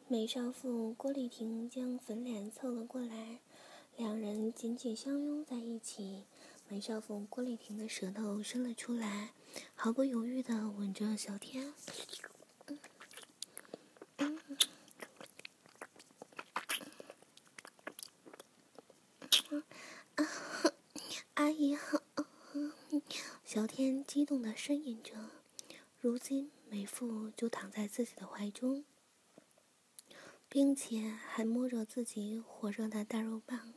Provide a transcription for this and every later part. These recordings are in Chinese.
美少妇郭丽婷将粉脸凑了过来，两人紧紧相拥在一起。美少妇郭丽婷的舌头伸了出来，毫不犹豫地吻着小天。阿姨好，小天激动地呻吟着。如今美妇就躺在自己的怀中，并且还摸着自己火热的大肉棒。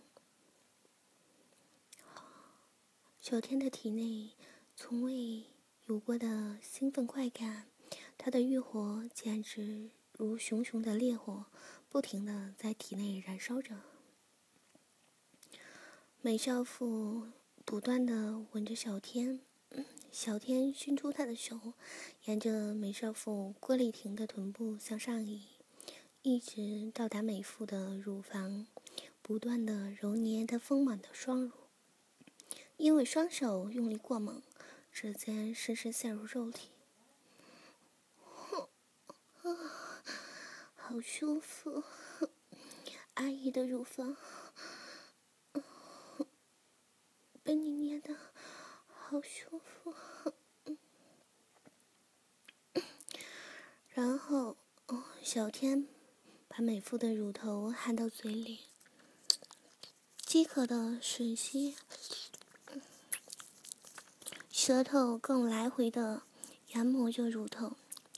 小天的体内从未有过的兴奋快感，他的欲火简直如熊熊的烈火，不停地在体内燃烧着。美少妇不断地吻着小天，小天伸出他的手，沿着美少妇郭丽婷的臀部向上移，一直到达美妇的乳房，不断地揉捏她丰满的双乳。因为双手用力过猛，指尖深深陷入肉体，好舒服，阿姨的乳房被你捏得好舒服。然后小天把美妇的乳头含到嘴里，饥渴的吮吸，舌头更来回的研磨着乳头。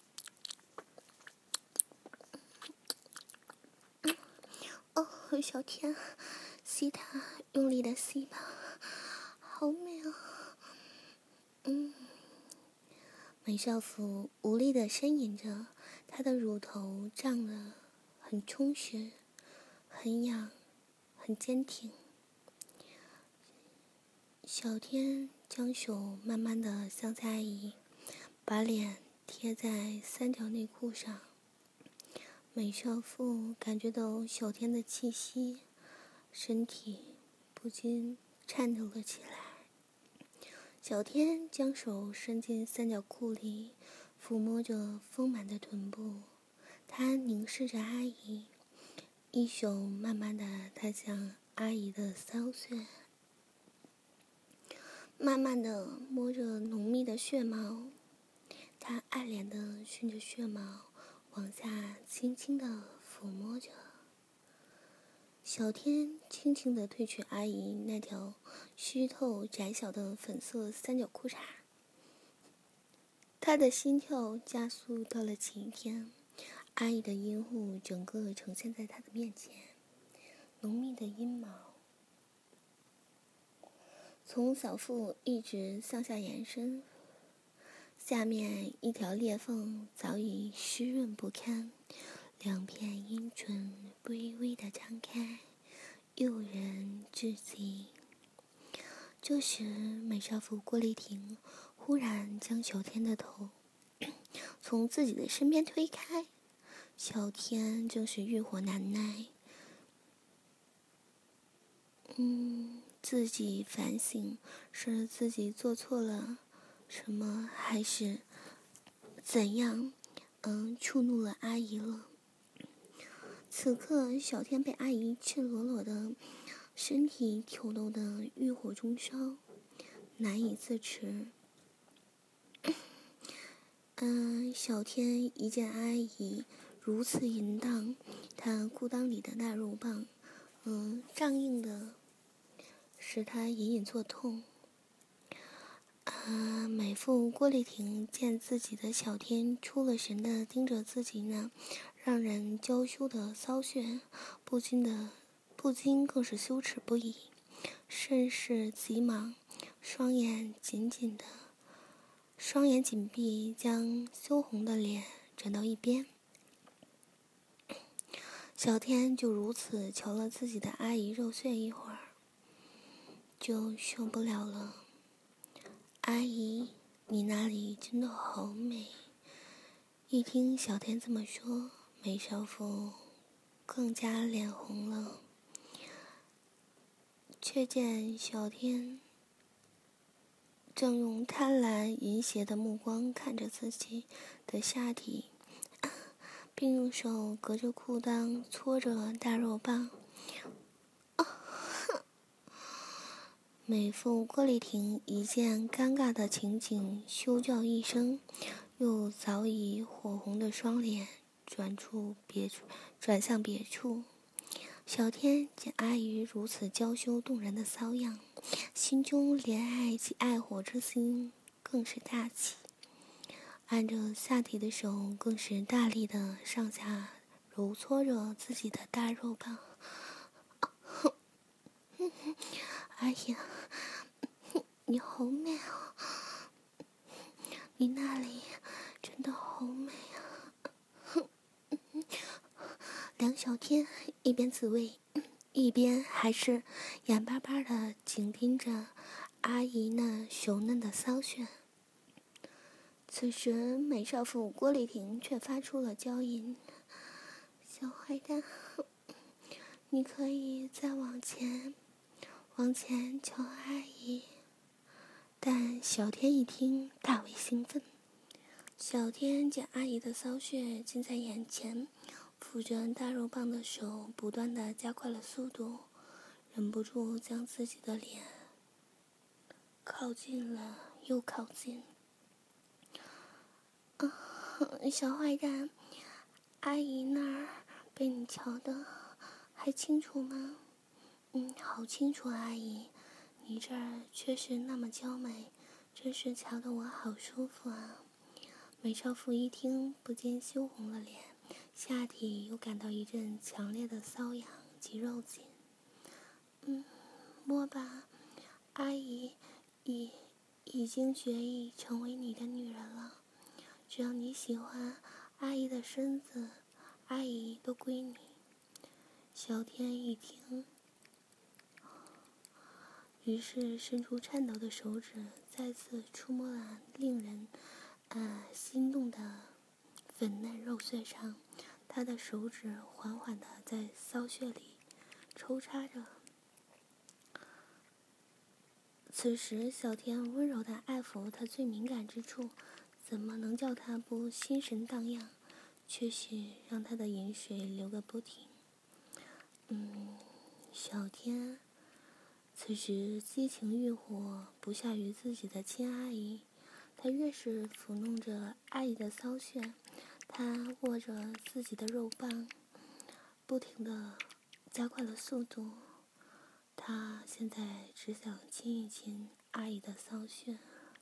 小天，吸它，用力的吸吧，好美啊！美少妇无力的呻吟着，她的乳头胀得很充实，很痒，很坚挺。小天将手慢慢的向下移，把脸贴在三角内裤上。美少妇感觉到小天的气息，身体不禁颤抖了起来。小天将手伸进三角裤里，抚摸着丰满的臀部。他凝视着阿姨，一手慢慢地踏向阿姨的骚穴，慢慢地摸着浓密的血毛。他爱怜地顺着血毛往下轻轻地抚摸着。小天轻轻地褪去阿姨那条虚透窄小的粉色三角裤衩，他的心跳加速到了晴天。阿姨的阴户整个呈现在他的面前，浓密的阴毛从小腹一直向下延伸，下面一条裂缝早已湿润不堪，两片阴唇微微地张开，诱人至极。这时美少妇郭丽婷忽然将小天的头从自己的身边推开，小天正是欲火难耐，自己反省，是自己做错了什么，还是怎样触怒了阿姨了。此刻小天被阿姨赤裸裸的身体挑逗得欲火中烧，难以自持。小天一见阿姨如此淫荡，他裤裆里的大肉棒胀硬的使他隐隐作痛。美妇郭丽婷见自己的小天出了神的盯着自己那让人娇羞的骚穴，不禁更是羞耻不已，甚是急忙双眼紧闭，将羞红的脸转到一边。小天就如此瞧了自己的阿姨肉穴一会儿，就受不了了。阿姨，你那里真的好美。一听小天这么说，美少妇更加脸红了，却见小天正用贪婪淫邪的目光看着自己的下体， 并用手隔着裤裆搓着大肉棒。美妇郭丽婷一见尴尬的情景，羞叫一声，又早已火红的双脸转向别处。小天见阿姨如此娇羞动人的骚样，心中怜爱及爱火之心更是大起，按着下体的手更是大力的上下揉搓着自己的大肉棒。阿姨，你好美啊！你那里真的好美啊！梁小天一边自慰，一边还是眼巴巴的紧盯着阿姨那雄嫩的骚穴。此时，美少妇郭丽婷却发出了娇吟：“小坏蛋，你可以再往前瞧阿姨。”但小天一听，大为兴奋。小天见阿姨的骚穴近在眼前，扶着大肉棒的手不断地加快了速度，忍不住将自己的脸靠近了又靠近。小坏蛋，阿姨那儿被你瞧的还清楚吗？好清楚，阿姨，你这儿确实那么娇美，真是瞧得我好舒服啊。美少妇一听，不禁羞红了脸，下体又感到一阵强烈的瘙痒及肉紧。摸吧，阿姨已经决意成为你的女人了。只要你喜欢阿姨的身子，阿姨都归你。小天一听，于是伸出颤抖的手指，再次触摸了令人心动的粉嫩肉穴上。他的手指缓缓地在骚穴里抽插着。此时，小天温柔地爱抚他最敏感之处，怎么能叫他不心神荡漾？却是让他的饮水流个不停。小天此时激情欲火，不下于自己的亲阿姨。他越是抚弄着阿姨的骚穴，他握着自己的肉棒，不停地加快了速度。他现在只想亲一亲阿姨的骚穴。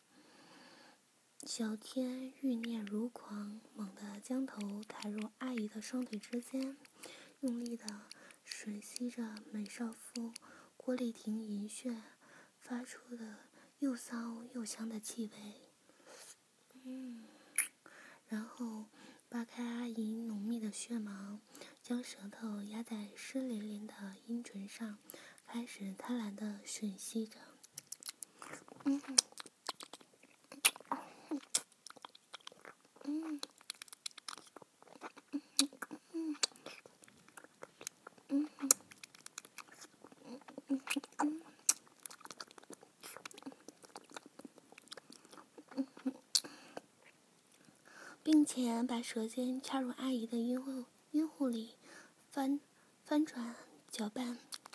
小天欲念如狂，猛地将头抬入阿姨的双腿之间，用力地吮吸着美少妇郭丽婷银穴发出的又骚又香的气味。然后扒开阿姨浓密的血毛，将舌头压在湿淋淋的阴唇上，开始贪婪地吮吸着。并且把舌尖插入阿姨的阴户里，翻转搅拌。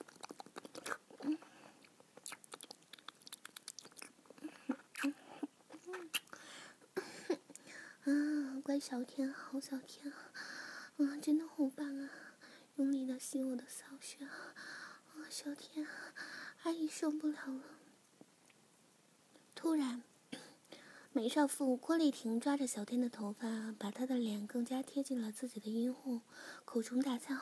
乖小天，好小天啊！真的好棒啊！用力的吸我的骚穴啊！小天，阿姨受不了了。突然，美少妇郭丽婷抓着小天的头发，把他的脸更加贴近了自己的阴户，口中大叫：“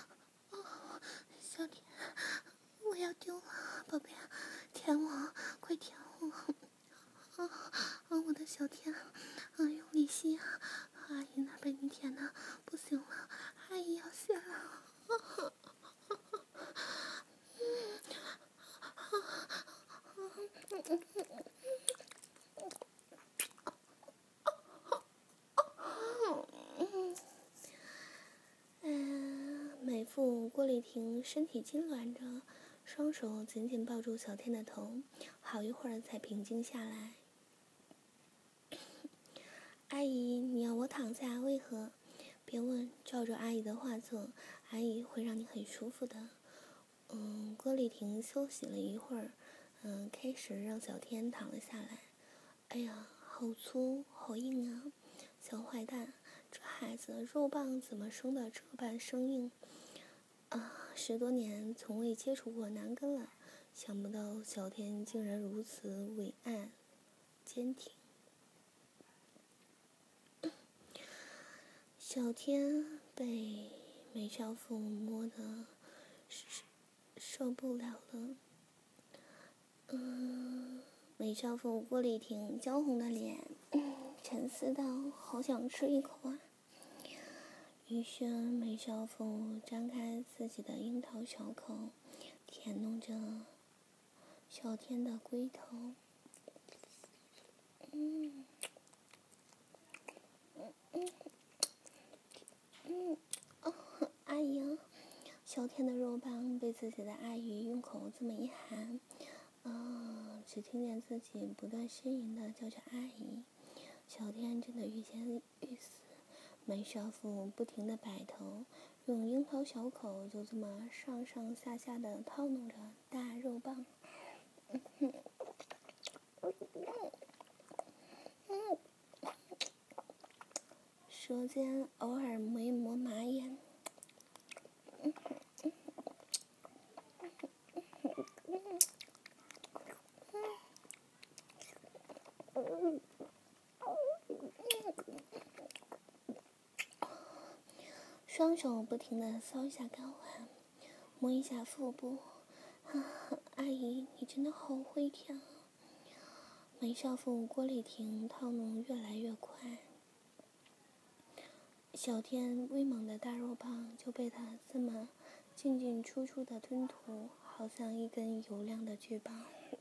小天，我要丢了，宝贝，舔我，快舔我！我的小天，用力吸！阿姨那被你舔的不行了，阿姨要泄了！”美妇郭丽婷身体痉挛着，双手紧紧抱住小天的头，好一会儿才平静下来。阿姨，你要我躺下，为何？别问， 照着阿姨的画作，阿姨会让你很舒服的。郭丽婷休息了一会儿，开始让小天躺了下来。哎呀，好粗好硬啊！小坏蛋，这孩子肉棒怎么生的这般生硬啊！10多年从未接触过男根了，想不到小天竟然如此伟岸坚挺。小天被美少妇摸得受不了了。美少妇郭丽婷娇红的脸，沉思道：“好想吃一口啊！”于是美少妇张开自己的樱桃小口，舔弄着小天的龟头。阿姨啊！小天的肉棒被自己的阿姨用口这么一含，只听见自己不断呻吟的叫着阿姨。小天真的欲仙欲死，美少妇不停的摆头，用樱桃小口就这么上上下下的套弄着大肉棒。舌尖偶尔磨一磨马眼。双手不停地搔一下睾丸，摸一下腹部。阿姨，你真的好会舔啊！美少妇郭丽婷套弄越来越快，小天威猛的大肉棒就被他这么进进出出的吞吐，好像一根油亮的巨棒。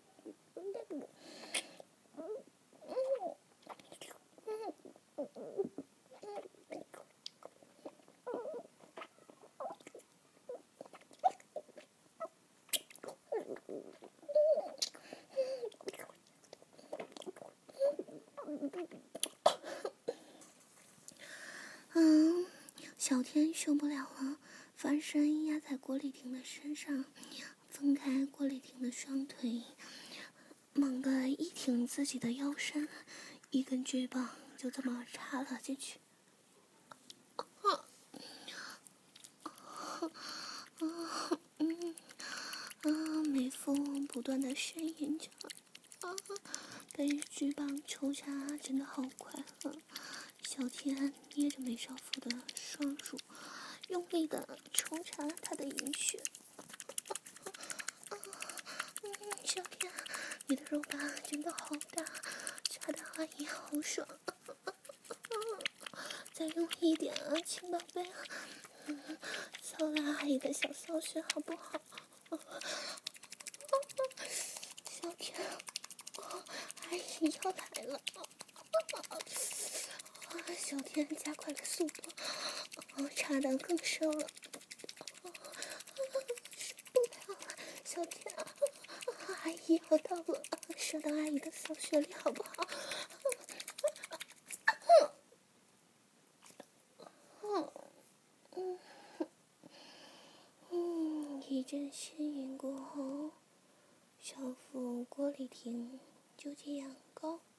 小天受不了了，翻身压在郭丽婷的身上，分开郭丽婷的双腿，猛地一挺自己的腰身，一根巨棒就这么插了进去。美妇不断的呻吟着，被巨棒抽插真的好快乐。小天捏着美少妇的双乳，用力的抽插她的阴穴。小天，你的肉棒真的好大，插的阿姨好爽。再用力一点啊，亲宝贝。操了阿姨的小骚穴好不好？小天，阿姨要来了。小天加快了速度，插得更深了。受不了了，小天，阿姨要到了，射到阿姨的小穴里好不好？一阵呻吟过后，少妇郭丽婷就这样高